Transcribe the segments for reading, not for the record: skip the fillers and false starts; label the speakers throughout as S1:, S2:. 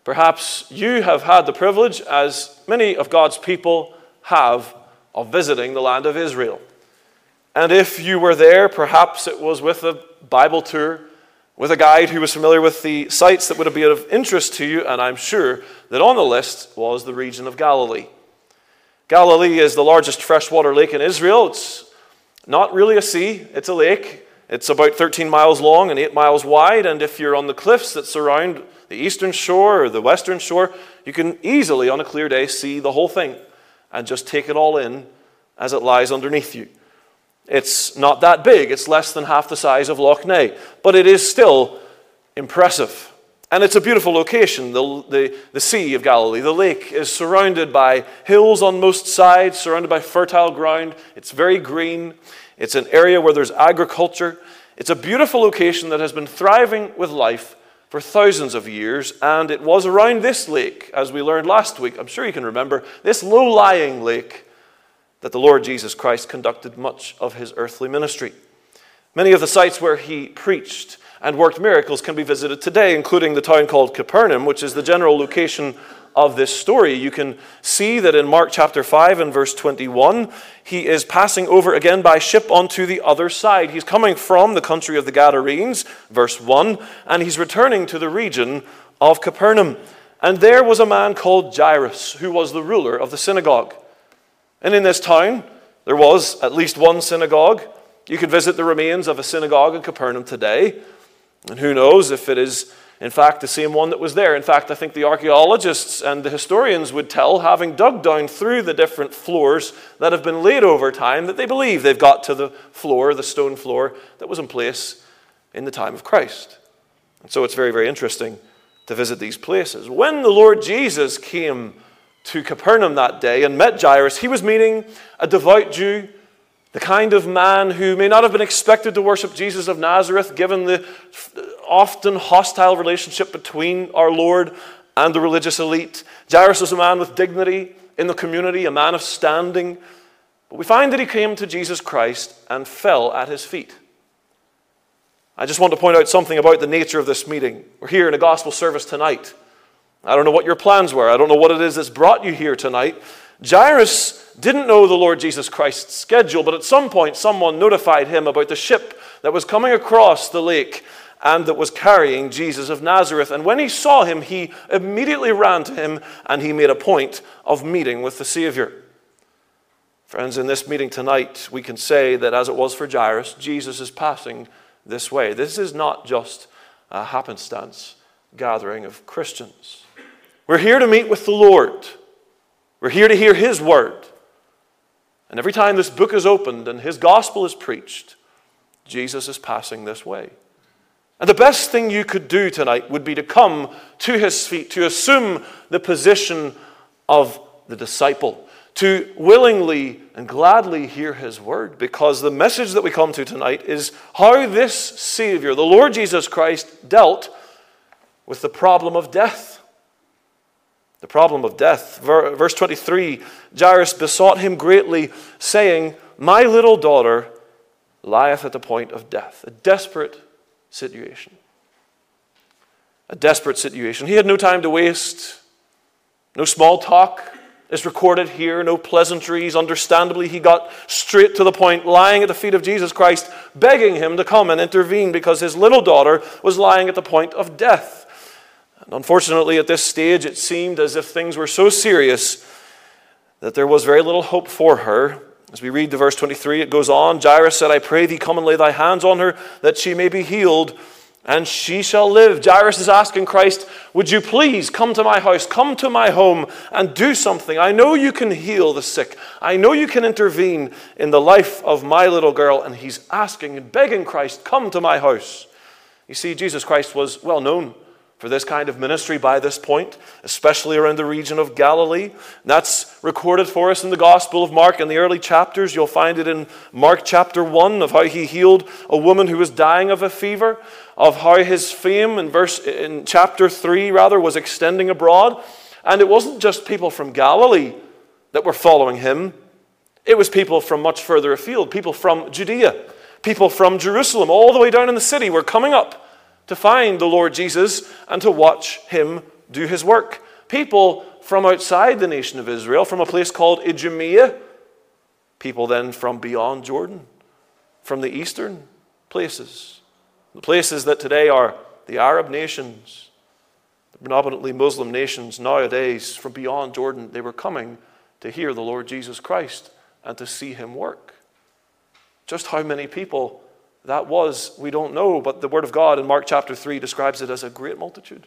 S1: Perhaps you have had the privilege, as many of God's people have, of visiting the land of Israel. And if you were there, perhaps it was with a Bible tour, with a guide who was familiar with the sites that would be of interest to you, and I'm sure that on the list was the region of Galilee. Galilee is the largest freshwater lake in Israel. It's not really a sea, it's a lake. It's about 13 miles long and 8 miles wide, and if you're on the cliffs that surround the eastern shore or the western shore, you can easily, on a clear day, see the whole thing and just take it all in as it lies underneath you. It's not that big. It's less than half the size of Loch Ness, but it is still impressive. And it's a beautiful location, the Sea of Galilee. The lake is surrounded by hills on most sides, surrounded by fertile ground. It's very green. It's an area where there's agriculture. It's a beautiful location that has been thriving with life for thousands of years, and it was around this lake, as we learned last week, I'm sure you can remember, this low-lying lake, that the Lord Jesus Christ conducted much of his earthly ministry. Many of the sites where he preached and worked miracles can be visited today, including the town called Capernaum, which is the general location of this story. You can see that in Mark chapter 5 and verse 21, he is passing over again by ship onto the other side. He's coming from the country of the Gadarenes, verse 1, and he's returning to the region of Capernaum. And there was a man called Jairus, who was the ruler of the synagogue. And in this town, there was at least one synagogue. You could visit the remains of a synagogue in Capernaum today. And who knows if it is, in fact, the same one that was there. In fact, I think the archaeologists and the historians would tell, having dug down through the different floors that have been laid over time, that they believe they've got to the floor, the stone floor, that was in place in the time of Christ. And so it's very, very interesting to visit these places. When the Lord Jesus came to Capernaum that day and met Jairus, he was meeting a devout Jew, the kind of man who may not have been expected to worship Jesus of Nazareth, given the often hostile relationship between our Lord and the religious elite. Jairus was a man with dignity in the community, a man of standing. But we find that he came to Jesus Christ and fell at his feet. I just want to point out something about the nature of this meeting. We're here in a gospel service tonight. I don't know what your plans were. I don't know what it is that's brought you here tonight. Jairus didn't know the Lord Jesus Christ's schedule, but at some point someone notified him about the ship that was coming across the lake and that was carrying Jesus of Nazareth. And when he saw him, he immediately ran to him and he made a point of meeting with the Savior. Friends, in this meeting tonight, we can say that as it was for Jairus, Jesus is passing this way. This is not just a happenstance gathering of Christians. We're here to meet with the Lord. We're here to hear his word. And every time this book is opened and his gospel is preached, Jesus is passing this way. And the best thing you could do tonight would be to come to his feet, to assume the position of the disciple, to willingly and gladly hear his word, because the message that we come to tonight is how this Savior, the Lord Jesus Christ, dealt with the problem of death. The problem of death. Verse 23, Jairus besought him greatly, saying, "My little daughter lieth at the point of death." A desperate situation. A desperate situation. He had no time to waste. No small talk is recorded here, no pleasantries. Understandably, he got straight to the point, lying at the feet of Jesus Christ, begging him to come and intervene because his little daughter was lying at the point of death. And unfortunately, at this stage, it seemed as if things were so serious that there was very little hope for her. As we read the verse 23, it goes on, Jairus said, "I pray thee, come and lay thy hands on her, that she may be healed, and she shall live." Jairus is asking Christ, would you please come to my house, come to my home, and do something? I know you can heal the sick. I know you can intervene in the life of my little girl. And he's asking and begging Christ, come to my house. You see, Jesus Christ was well known for this kind of ministry by this point, especially around the region of Galilee. That's recorded for us in the Gospel of Mark in the early chapters. You'll find it in Mark chapter 1 of how he healed a woman who was dying of a fever, of how his fame in chapter 3 was extending abroad. And it wasn't just people from Galilee that were following him. It was people from much further afield, people from Judea, people from Jerusalem, all the way down in the city were coming up to find the Lord Jesus and to watch him do his work. People from outside the nation of Israel, from a place called Idumea, people then from beyond Jordan, from the eastern places, the places that today are the Arab nations, the predominantly Muslim nations nowadays, from beyond Jordan, they were coming to hear the Lord Jesus Christ and to see him work. Just how many people that was, we don't know, but the Word of God in Mark chapter 3 describes it as a great multitude.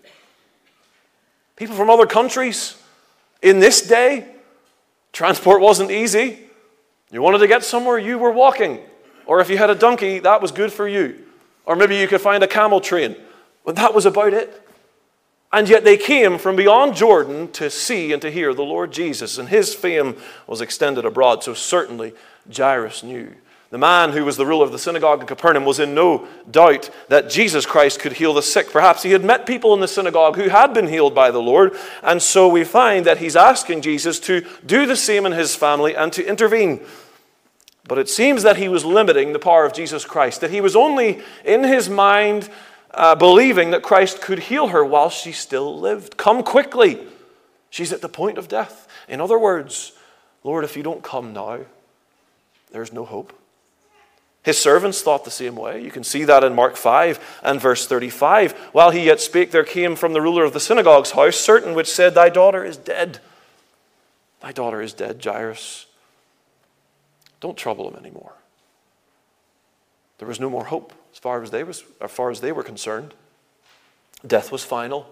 S1: People from other countries. In this day, transport wasn't easy. You wanted to get somewhere, you were walking. Or if you had a donkey, that was good for you. Or maybe you could find a camel train. But that was about it. And yet they came from beyond Jordan to see and to hear the Lord Jesus. And his fame was extended abroad. So certainly Jairus knew. The man who was the ruler of the synagogue in Capernaum was in no doubt that Jesus Christ could heal the sick. Perhaps he had met people in the synagogue who had been healed by the Lord. And so we find that he's asking Jesus to do the same in his family and to intervene. But it seems that he was limiting the power of Jesus Christ. That he was only in his mind believing that Christ could heal her while she still lived. Come quickly. She's at the point of death. In other words, Lord, if you don't come now, there's no hope. His servants thought the same way. You can see that in Mark 5 and verse 35. While he yet spake, there came from the ruler of the synagogue's house certain which said, Thy daughter is dead. Thy daughter is dead, Jairus. Don't trouble him anymore. There was no more hope as far as they were concerned. Death was final.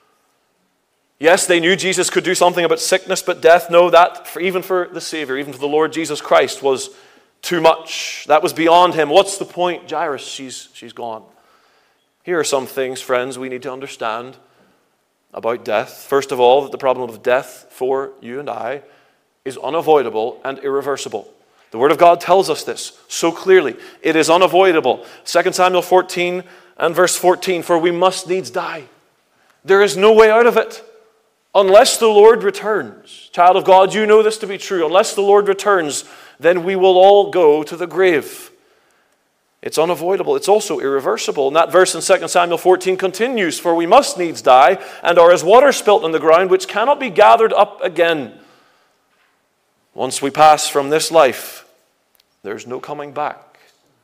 S1: Yes, they knew Jesus could do something about sickness, but death, no, that even for the Savior, even for the Lord Jesus Christ, was too much. That was beyond him. What's the point? Jairus, she's gone. Here are some things, friends, we need to understand about death. First of all, that the problem of death for you and I is unavoidable and irreversible. The Word of God tells us this so clearly. It is unavoidable. 2 Samuel 14 and verse 14, for we must needs die. There is no way out of it unless the Lord returns. Child of God, you know this to be true. Unless the Lord returns, then we will all go to the grave. It's unavoidable. It's also irreversible. And that verse in 2 Samuel 14 continues, for we must needs die, and are as water spilt on the ground, which cannot be gathered up again. Once we pass from this life, there's no coming back.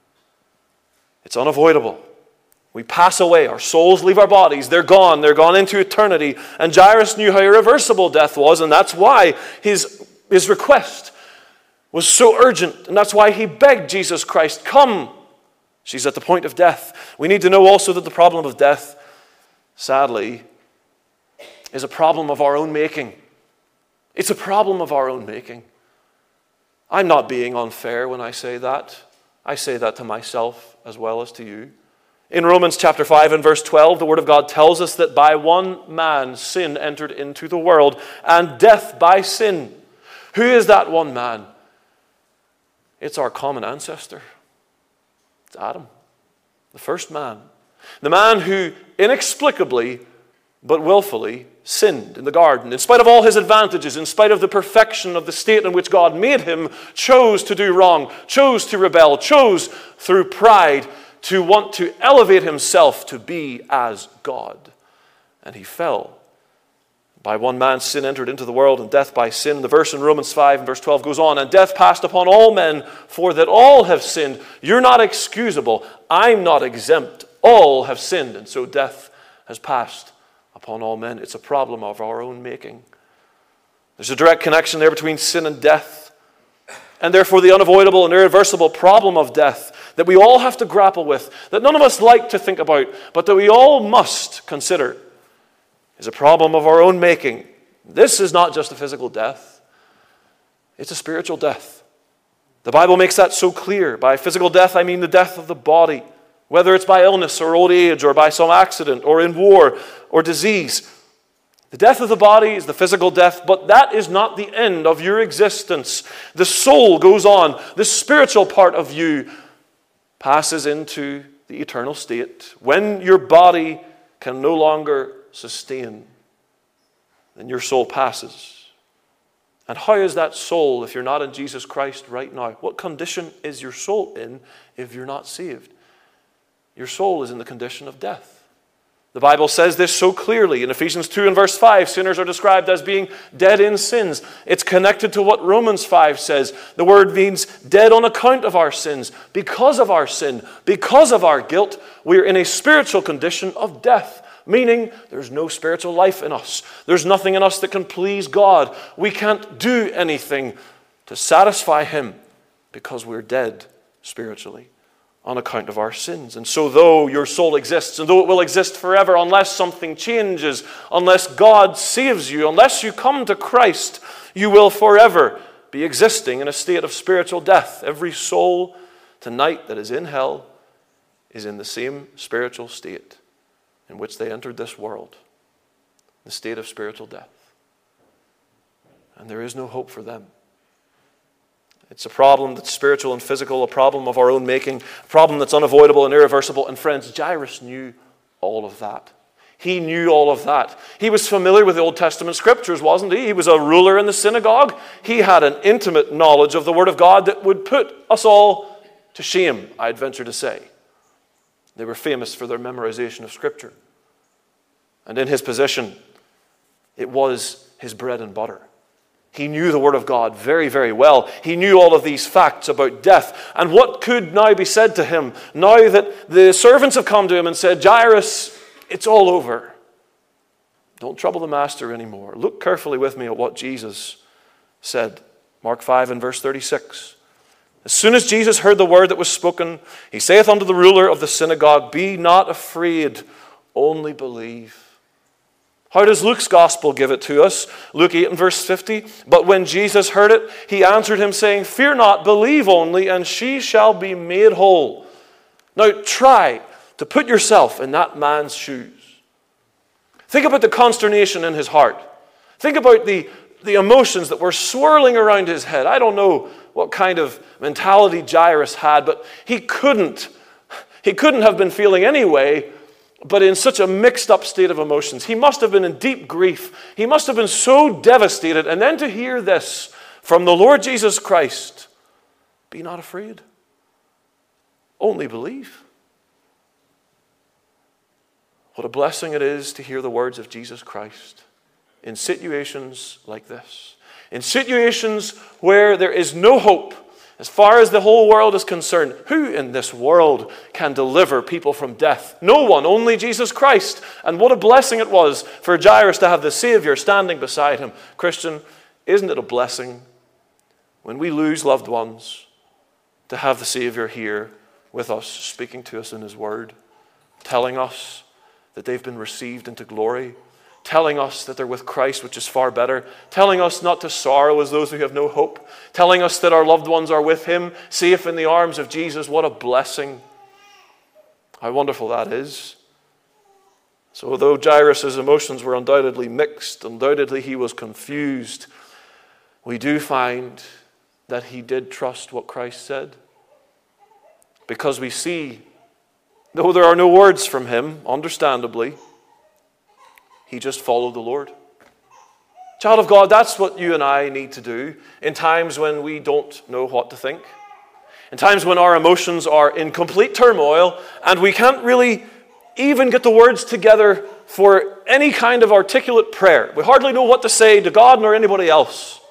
S1: It's unavoidable. We pass away. Our souls leave our bodies. They're gone. They're gone into eternity. And Jairus knew how irreversible death was, and that's why his request was so urgent. And that's why he begged Jesus Christ, come. She's at the point of death. We need to know also that the problem of death, sadly, is a problem of our own making. It's a problem of our own making. I'm not being unfair when I say that. I say that to myself as well as to you. In Romans chapter 5 and verse 12, the Word of God tells us that by one man sin entered into the world, and death by sin. Who is that one man? It's our common ancestor. It's Adam, the first man. The man who inexplicably but willfully sinned in the garden. In spite of all his advantages, in spite of the perfection of the state in which God made him, chose to do wrong, chose to rebel, chose through pride to want to elevate himself to be as God. And he fell. By one man sin entered into the world, and death by sin. The verse in Romans 5 and verse 12 goes on, and death passed upon all men, for that all have sinned. You're not excusable. I'm not exempt. All have sinned, and so death has passed upon all men. It's a problem of our own making. There's a direct connection there between sin and death, and therefore the unavoidable and irreversible problem of death that we all have to grapple with, that none of us like to think about, but that we all must consider, is a problem of our own making. This is not just a physical death. It's a spiritual death. The Bible makes that so clear. By physical death, I mean the death of the body, whether it's by illness or old age or by some accident or in war or disease. The death of the body is the physical death, but that is not the end of your existence. The soul goes on. The spiritual part of you passes into the eternal state. When your body can no longer sustain, then your soul passes. And how is that soul if you're not in Jesus Christ right now? What condition is your soul in if you're not saved? Your soul is in the condition of death. The Bible says this so clearly. In Ephesians 2 and verse 5, sinners are described as being dead in sins. It's connected to what Romans 5 says. The word means dead on account of our sins. Because of our sin, because of our guilt, we're in a spiritual condition of death. Meaning there's no spiritual life in us. There's nothing in us that can please God. We can't do anything to satisfy Him because we're dead spiritually on account of our sins. And so though your soul exists, and though it will exist forever unless something changes, unless God saves you, unless you come to Christ, you will forever be existing in a state of spiritual death. Every soul tonight that is in hell is in the same spiritual state in which they entered this world, the state of spiritual death. And there is no hope for them. It's a problem that's spiritual and physical, a problem of our own making, a problem that's unavoidable and irreversible. And friends, Jairus knew all of that. He knew all of that. He was familiar with the Old Testament scriptures, wasn't he? He was a ruler in the synagogue. He had an intimate knowledge of the Word of God that would put us all to shame, I'd venture to say. They were famous for their memorization of Scripture. And in his position, it was his bread and butter. He knew the Word of God very, very well. He knew all of these facts about death. And what could now be said to him, now that the servants have come to him and said, Jairus, it's all over. Don't trouble the master anymore. Look carefully with me at what Jesus said. Mark 5 and verse 36. As soon as Jesus heard the word that was spoken, he saith unto the ruler of the synagogue, Be not afraid, only believe. How does Luke's gospel give it to us? Luke 8 and verse 50. But when Jesus heard it, he answered him, saying, Fear not, believe only, and she shall be made whole. Now try to put yourself in that man's shoes. Think about the consternation in his heart. Think about the emotions that were swirling around his head. I don't know what kind of mentality Jairus had, but he couldn't have been feeling anyway, but in such a mixed up state of emotions. He must have been in deep grief. He must have been so devastated. And then to hear this from the Lord Jesus Christ, be not afraid, only believe. What a blessing it is to hear the words of Jesus Christ in situations like this. In situations where there is no hope, as far as the whole world is concerned. Who in this world can deliver people from death? No one, only Jesus Christ. And what a blessing it was for Jairus to have the Savior standing beside him. Christian, isn't it a blessing when we lose loved ones to have the Savior here with us, speaking to us in His Word, telling us that they've been received into glory, telling us that they're with Christ, which is far better, telling us not to sorrow as those who have no hope, telling us that our loved ones are with Him, safe in the arms of Jesus. What a blessing. How wonderful that is. So although Jairus' emotions were undoubtedly mixed, undoubtedly he was confused, we do find that he did trust what Christ said. Because we see, though there are no words from him, understandably, he just followed the Lord. Child of God, that's what you and I need to do in times when we don't know what to think. In times when our emotions are in complete turmoil and we can't really even get the words together for any kind of articulate prayer. We hardly know what to say to God nor anybody else.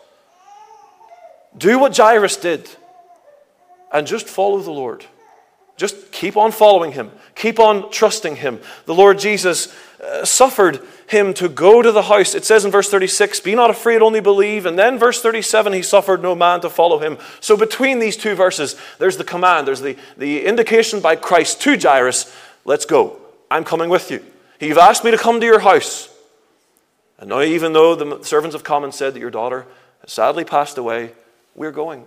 S1: Do what Jairus did and just follow the Lord. Just keep on following Him. Keep on trusting Him. The Lord Jesus suffered him to go to the house. It says in verse 36, Be not afraid, only believe. And then verse 37, He suffered no man to follow Him. So between these two verses, there's the command. There's the indication by Christ to Jairus, let's go. I'm coming with you. You've asked me to come to your house. And now even though the servants have come and said that your daughter has sadly passed away, we're going.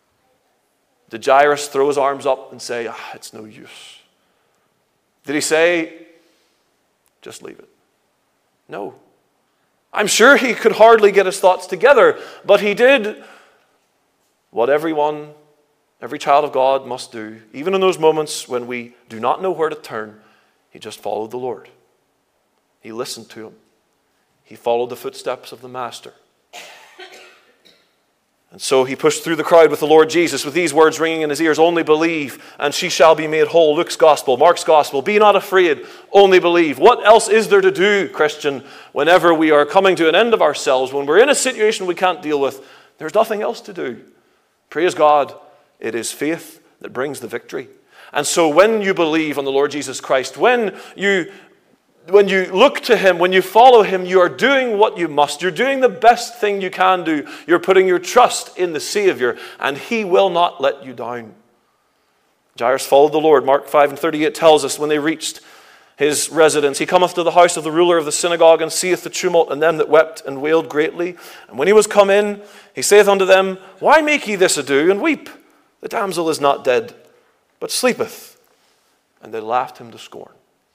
S1: Did Jairus throw his arms up and say, it's no use? Did he say, just leave it? No. I'm sure he could hardly get his thoughts together, but he did what every child of God must do. Even in those moments when we do not know where to turn, he just followed the Lord. He listened to Him. He followed the footsteps of the Master. And so he pushed through the crowd with the Lord Jesus with these words ringing in his ears, "Only believe, and she shall be made whole." Luke's gospel, Mark's gospel. Be not afraid, only believe. What else is there to do, Christian, whenever we are coming to an end of ourselves, when we're in a situation we can't deal with? There's nothing else to do. Praise God, it is faith that brings the victory. And so when you believe on the Lord Jesus Christ, when you look to him, when you follow him, you are doing what you must. You're doing the best thing you can do. You're putting your trust in the Savior, and he will not let you down. Jairus followed the Lord. Mark 5:38 tells us, when they reached his residence, he cometh to the house of the ruler of the synagogue, and seeth the tumult, and them that wept and wailed greatly. And when he was come in, he saith unto them, Why make ye this ado, and weep? The damsel is not dead, but sleepeth. And they laughed him to scorn.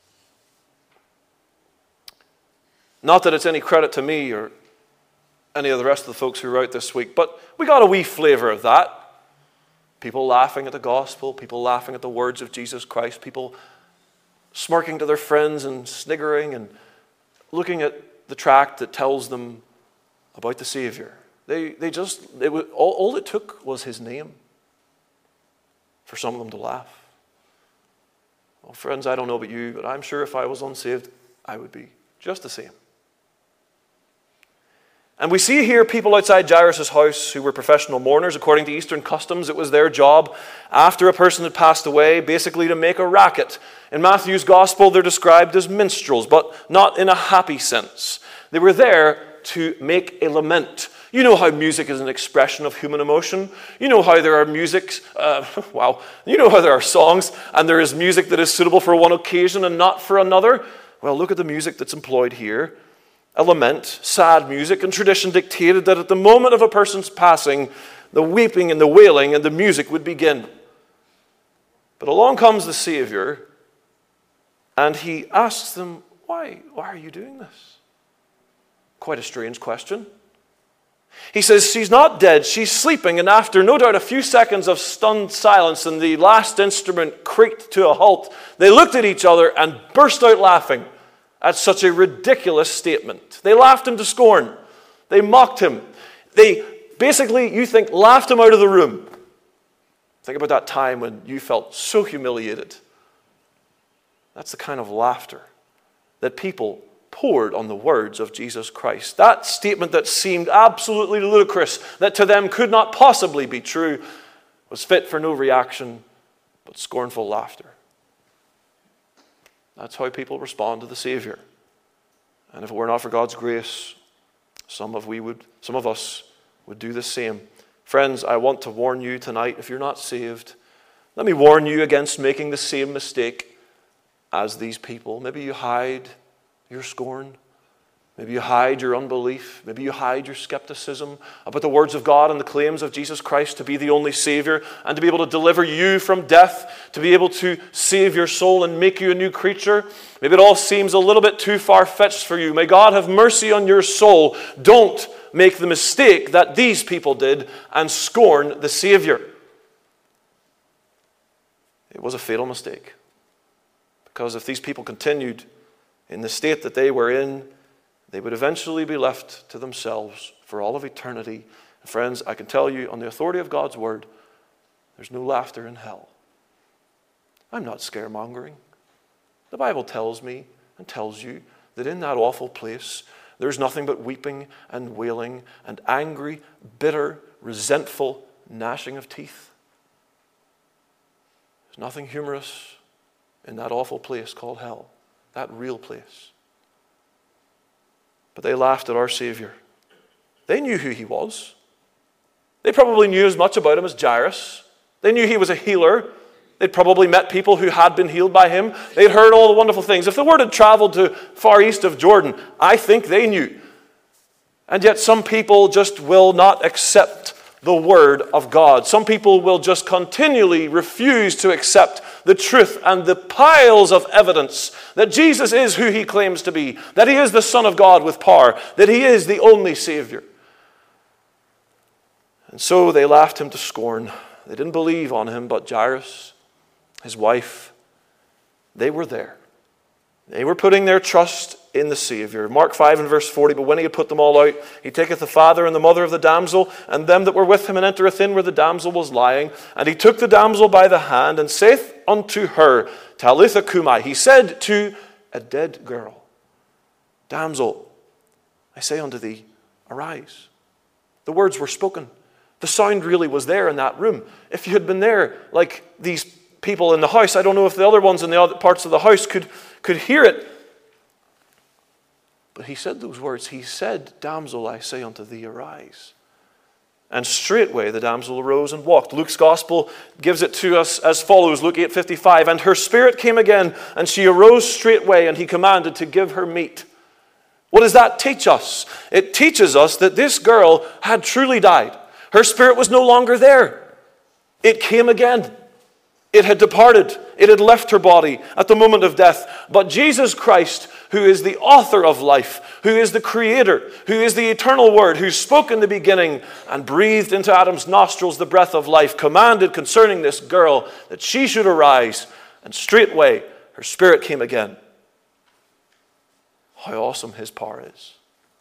S1: Not that it's any credit to me or any of the rest of the folks who wrote this week, but we got a wee flavor of that. People laughing at the gospel, people laughing at the words of Jesus Christ, people smirking to their friends and sniggering and looking at the tract that tells them about the Savior. All it took was his name for some of them to laugh. Well, friends, I don't know about you, but I'm sure if I was unsaved, I would be just the same. And we see here people outside Jairus' house who were professional mourners. According to Eastern customs, it was their job after a person had passed away basically to make a racket. In Matthew's gospel, they're described as minstrels, but not in a happy sense. They were there to make a lament. You know how music is an expression of human emotion. You know how there are You know how there are songs and there is music that is suitable for one occasion and not for another. Well, look at the music that's employed here. A lament, sad music, and tradition dictated that at the moment of a person's passing, the weeping and the wailing and the music would begin. But along comes the Savior, and he asks them, why are you doing this? Quite a strange question. He says, she's not dead, she's sleeping, and after no doubt a few seconds of stunned silence and the last instrument creaked to a halt, they looked at each other and burst out laughing at such a ridiculous statement. They laughed him to scorn. They mocked him. They basically, you think, laughed him out of the room. Think about that time when you felt so humiliated. That's the kind of laughter that people poured on the words of Jesus Christ. That statement that seemed absolutely ludicrous, that to them could not possibly be true, was fit for no reaction but scornful laughter. That's how people respond to the Savior. And if it were not for God's grace, some of us would do the same. Friends, I want to warn you tonight, if you're not saved, let me warn you against making the same mistake as these people. Maybe you hide your scorn. Maybe you hide your unbelief. Maybe you hide your skepticism about the words of God and the claims of Jesus Christ to be the only Savior and to be able to deliver you from death, to be able to save your soul and make you a new creature. Maybe it all seems a little bit too far-fetched for you. May God have mercy on your soul. Don't make the mistake that these people did and scorn the Savior. It was a fatal mistake. Because if these people continued in the state that they were in, they would eventually be left to themselves for all of eternity. And friends, I can tell you on the authority of God's word, there's no laughter in hell. I'm not scaremongering. The Bible tells me and tells you that in that awful place, there's nothing but weeping and wailing and angry, bitter, resentful gnashing of teeth. There's nothing humorous in that awful place called hell, that real place. But they laughed at our Savior. They knew who he was. They probably knew as much about him as Jairus. They knew he was a healer. They'd probably met people who had been healed by him. They'd heard all the wonderful things. If the word had traveled to far east of Jordan, I think they knew. And yet some people just will not accept the word of God. Some people will just continually refuse to accept the truth and the piles of evidence that Jesus is who he claims to be, that he is the Son of God with power, that he is the only Savior. And so they laughed him to scorn. They didn't believe on him, but Jairus, his wife, they were there. They were putting their trust in the Savior. Mark 5 and verse 40, but when he had put them all out, he taketh the father and the mother of the damsel, and them that were with him, and entereth in where the damsel was lying. And he took the damsel by the hand, and saith unto her, Talitha cumi. He said to a dead girl, Damsel, I say unto thee, arise. The words were spoken. The sound really was there in that room. If you had been there, like these people in the house, I don't know if the other ones in the other parts of the house could hear it. But he said those words. He said, Damsel, I say unto thee, arise. And straightway the damsel arose and walked. Luke's gospel gives it to us as follows. Luke 8:55. And her spirit came again, and she arose straightway, and he commanded to give her meat. What does that teach us? It teaches us that this girl had truly died. Her spirit was no longer there. It came again. It had departed. It had left her body at the moment of death. But Jesus Christ, who is the author of life, who is the creator, who is the eternal word, who spoke in the beginning and breathed into Adam's nostrils the breath of life, commanded concerning this girl that she should arise, and straightway her spirit came again. How awesome his power is.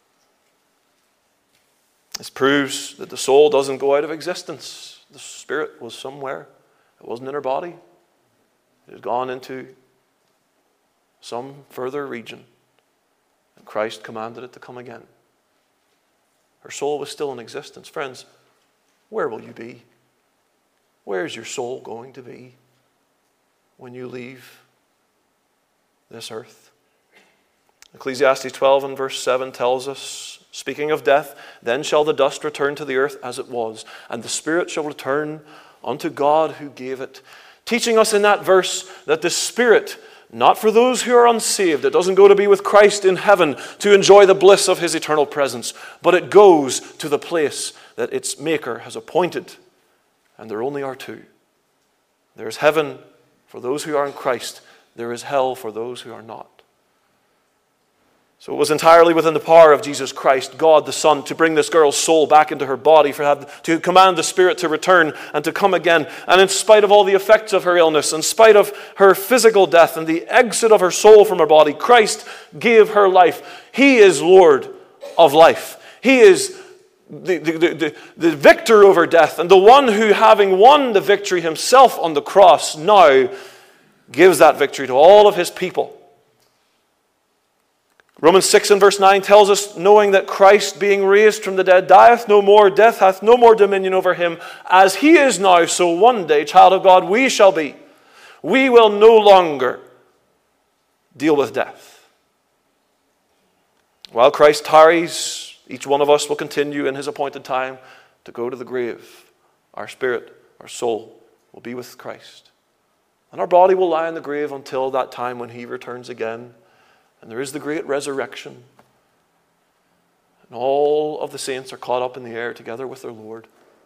S1: This proves that the soul doesn't go out of existence. The spirit was somewhere. It wasn't in her body. It had gone into some further region. And Christ commanded it to come again. Her soul was still in existence. Friends, where will you be? Where is your soul going to be when you leave this earth? Ecclesiastes 12 and verse 7 tells us, speaking of death, then shall the dust return to the earth as it was, and the spirit shall return unto God who gave it. Teaching us in that verse that the spirit, not for those who are unsaved, it doesn't go to be with Christ in heaven to enjoy the bliss of his eternal presence, but it goes to the place that its maker has appointed. And there only are two. There is heaven for those who are in Christ. There is hell for those who are not. So it was entirely within the power of Jesus Christ, God the Son, to bring this girl's soul back into her body, to command the Spirit to return and to come again. And in spite of all the effects of her illness, in spite of her physical death and the exit of her soul from her body, Christ gave her life. He is Lord of life. He is the victor over death, and the one who, having won the victory himself on the cross, now gives that victory to all of his people. Romans 6 and verse 9 tells us, knowing that Christ, being raised from the dead, dieth no more, death hath no more dominion over him. As he is now, so one day, child of God, we shall be. We will no longer deal with death. While Christ tarries, each one of us will continue in his appointed time to go to the grave. Our spirit, our soul will be with Christ. And our body will lie in the grave until that time when he returns again. And there is the great resurrection. And all of the saints are caught up in the air together with their Lord.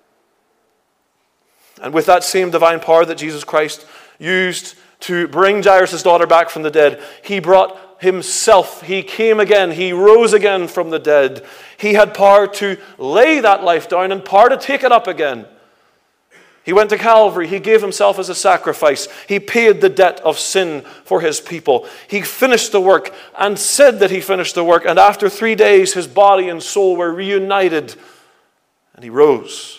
S1: And with that same divine power that Jesus Christ used to bring Jairus' daughter back from the dead, he brought himself. He came again. He rose again from the dead. He had power to lay that life down and power to take it up again. He went to Calvary. He gave himself as a sacrifice. He paid the debt of sin for his people. He finished the work and said that he finished the work. And after 3 days, his body and soul were reunited. And he rose.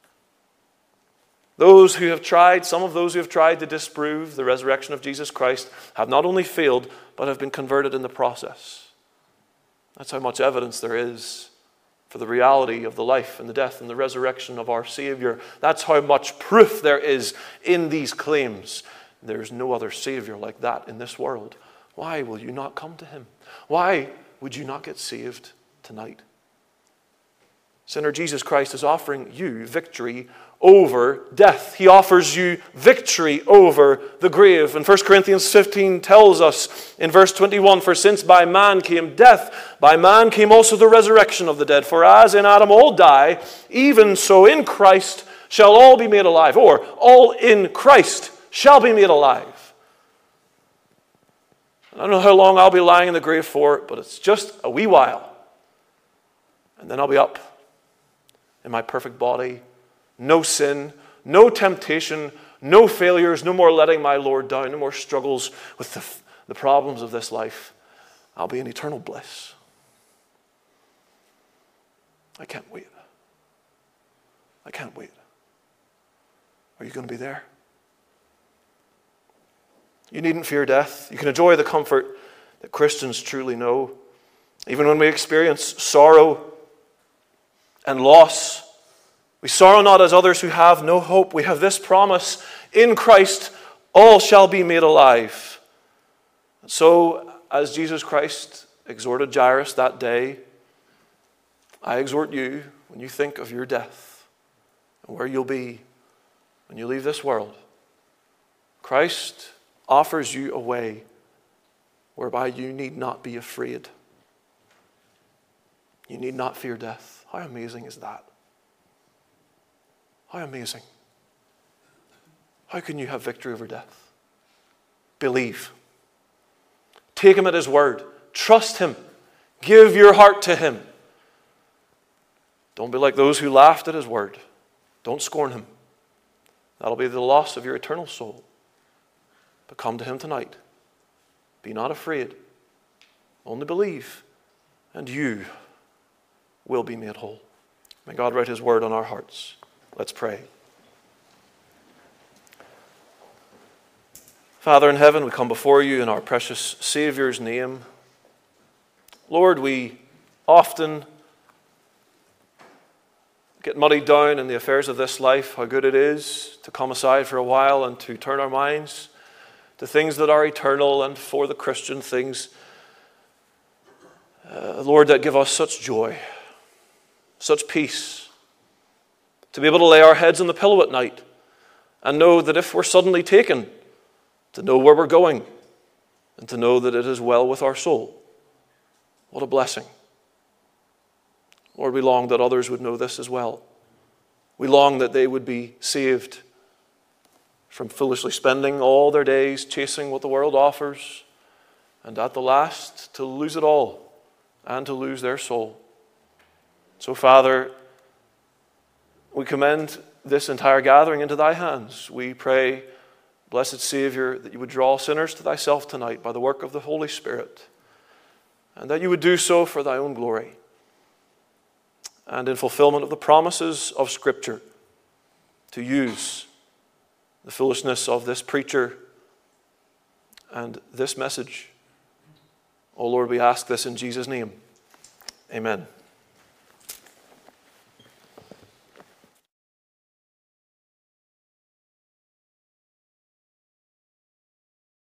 S1: Those who have tried, some of those who have tried to disprove the resurrection of Jesus Christ have not only failed, but have been converted in the process. That's how much evidence there is for the reality of the life and the death and the resurrection of our Savior. That's how much proof there is in these claims. There's no other Savior like that in this world. Why will you not come to him? Why would you not get saved tonight? Sinner, Jesus Christ is offering you victory over death. He offers you victory over the grave. And 1 Corinthians 15 tells us in verse 21, for since by man came death, by man came also the resurrection of the dead. For as in Adam all die, even so in Christ shall all be made alive. Or all in Christ shall be made alive. I don't know how long I'll be lying in the grave for, but it's just a wee while. And then I'll be up in my perfect body. No sin, no temptation, no failures, no more letting my Lord down, no more struggles with the problems of this life, I'll be in eternal bliss. I can't wait. I can't wait. Are you going to be there? You needn't fear death. You can enjoy the comfort that Christians truly know. Even when we experience sorrow and loss, we sorrow not as others who have no hope. We have this promise: in Christ all shall be made alive. And so, as Jesus Christ exhorted Jairus that day, I exhort you, when you think of your death and where you'll be when you leave this world, Christ offers you a way whereby you need not be afraid. You need not fear death. How amazing is that? How amazing. How can you have victory over death? Believe. Take him at his word. Trust him. Give your heart to him. Don't be like those who laughed at his word. Don't scorn him. That'll be the loss of your eternal soul. But come to him tonight. Be not afraid. Only believe, and you will be made whole. May God write his word on our hearts. Let's pray. Father in heaven, we come before you in our precious Savior's name. Lord, we often get muddied down in the affairs of this life, how good it is to come aside for a while and to turn our minds to things that are eternal, and for the Christian things, Lord, that give us such joy, such peace, to be able to lay our heads on the pillow at night and know that if we're suddenly taken, to know where we're going and to know that it is well with our soul. What a blessing. Lord, we long that others would know this as well. We long that they would be saved from foolishly spending all their days chasing what the world offers, and at the last to lose it all and to lose their soul. So, Father, we commend this entire gathering into thy hands. We pray, blessed Savior, that you would draw sinners to thyself tonight by the work of the Holy Spirit, and that you would do so for thy own glory and in fulfillment of the promises of Scripture, to use the foolishness of this preacher and this message. Oh Lord, we ask this in Jesus' name. Amen.